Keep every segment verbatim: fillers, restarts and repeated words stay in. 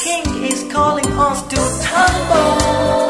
king is calling us to tumble.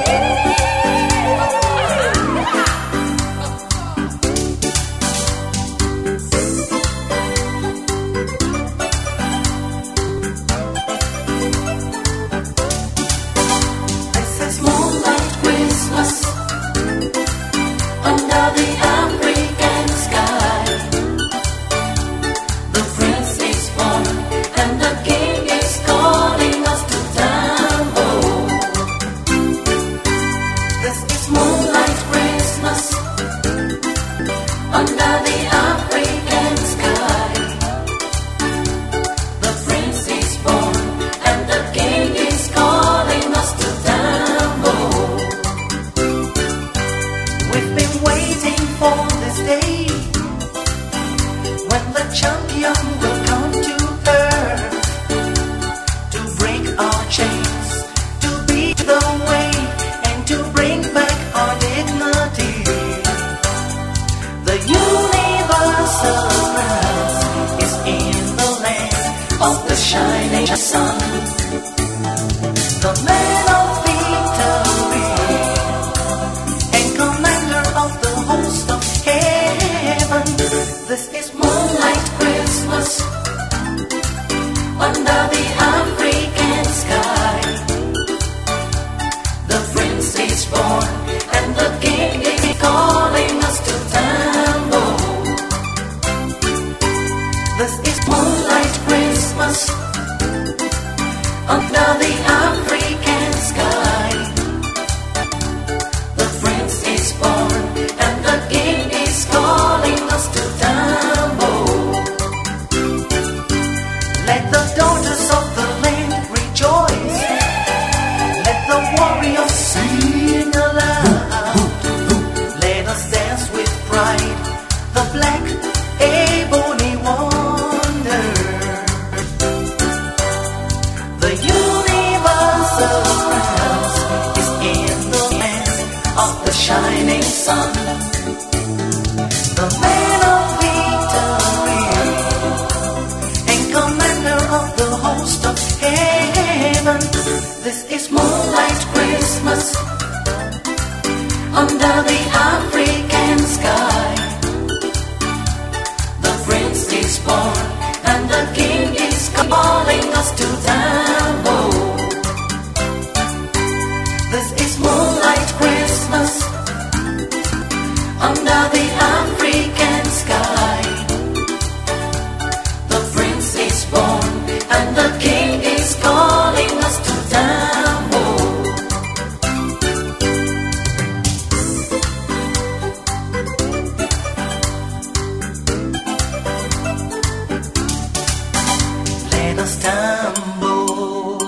Sun, the man of victory and commander of the host of heaven. This is moonlight Christmas under the African sky. The prince is born and the king is calling us to tambour. This is moonlight Christmas under the African sky. The prince is born and the king is calling us to tambour. Let the daughters of the land rejoice. Let the warriors sing aloud. Let us dance with pride, the black ebony wonder. The universal crown is in the land of the shining sun. The man of victory and commander of the host of heaven. This is moonlight Christmas under the African sky. The prince is born and the king is calling us to tambour. This is moonlight Christmas under the African sky. The prince is born and the king is calling us to tambour. Let us tambour,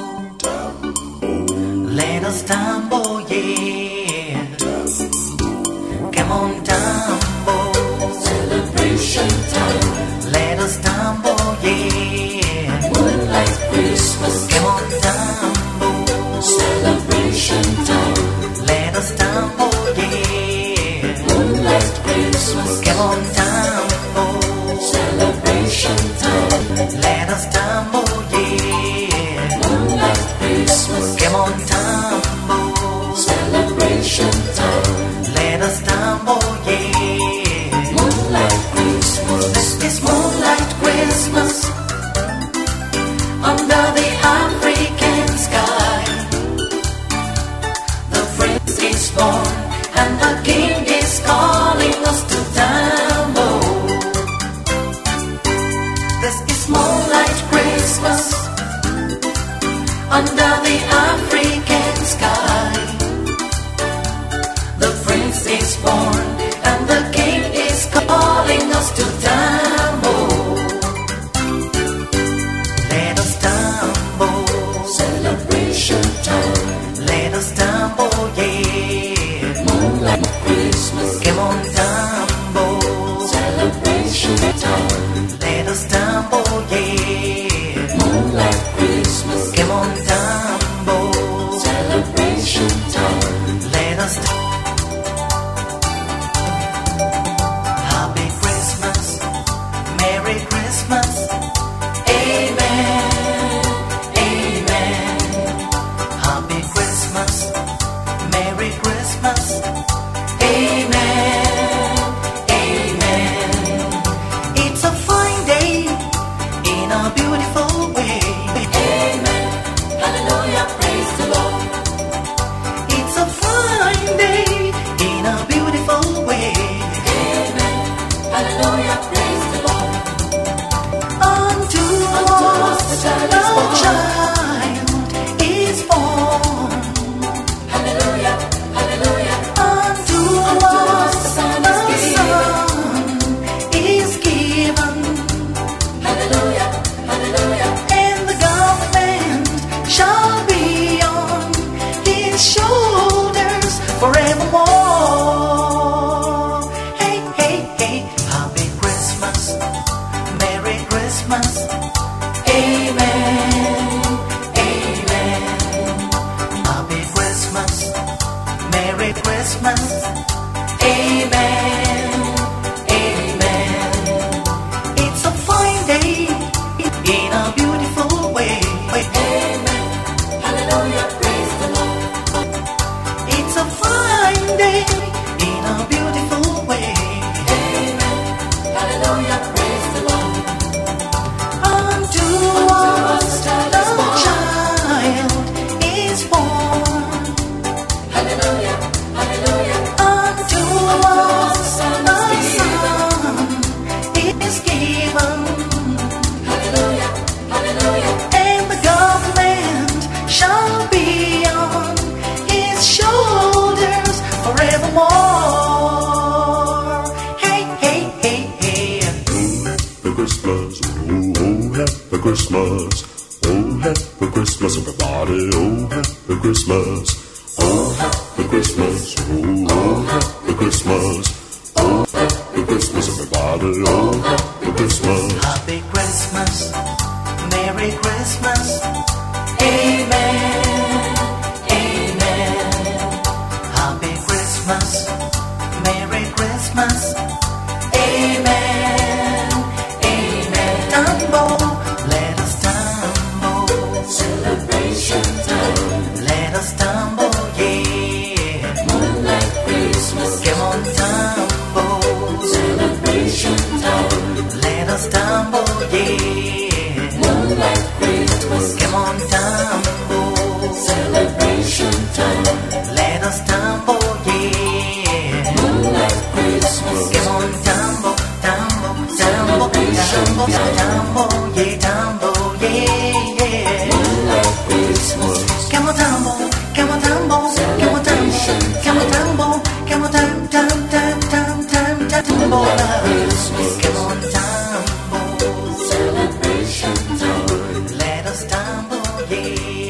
let us tambour, yeah. Come on, tambour, celebration time. Let us tambour, yeah. Moonlight Christmas. Come on, tambour, celebration time. Let us tambour, yeah. Moonlight Christmas. Come on, tambour, celebration time. Let us tambour, yeah. Moonlight Christmas. Come on, tambour, celebration time. Let us tambour, yeah. Moonlight Christmas. This is moonlight Christmas under the African sky. The prince is born and the king is calling us to tambour. This is moonlight Christmas hallelujah, praise the Lord. Unto us a child is born. Hallelujah, hallelujah. Unto us a son is given. Hallelujah, hallelujah. And the government shall be on his shoulders forevermore. Hey, hey, hey, happy Christmas, Merry Christmas. Amen, amen. Happy Christmas, Merry Christmas. Amen, amen. It's a fine day in a beautiful way. Amen, hallelujah, praise the Lord. It's a fine day in a beautiful way. Amen, hallelujah, praise the Lord. Unto us a child is born. Hallelujah, hallelujah. Unto us a son is given. Hallelujah, hallelujah. And the government shall be on his shoulders forevermore. Hey, hey, hey, hey. Happy Christmas, oh, oh, happy Christmas, oh, happy Christmas, everybody, oh, happy Christmas, oh, happy Christmas, oh, oh, happy Christmas, oh, happy Christmas, everybody, oh, happy Christmas. Happy Christmas, Merry Christmas. Amen, amen. Happy Christmas, Merry Christmas. Amen, amen. Tumble, let us tumble. Celebration time, Let us tumble, yeah. moonlight Christmas. Come on, tumble. Celebration time, Let us tumble, yeah. moonlight Christmas. Come on, tumble. Celebration time, Let us tumble, yeah. moonlight Christmas. Come on, tumble, tumble, tumble, tumble, tumble, yeah, tumble, yeah, yeah. Moonlight Christmas. Come on, tumble, come on, tumble, come on, tumble, come on, tumble, come on, tum, tum, tum, tum, tum, tum, tumble, come on, tumble, Celebration time, let us tumble, yeah.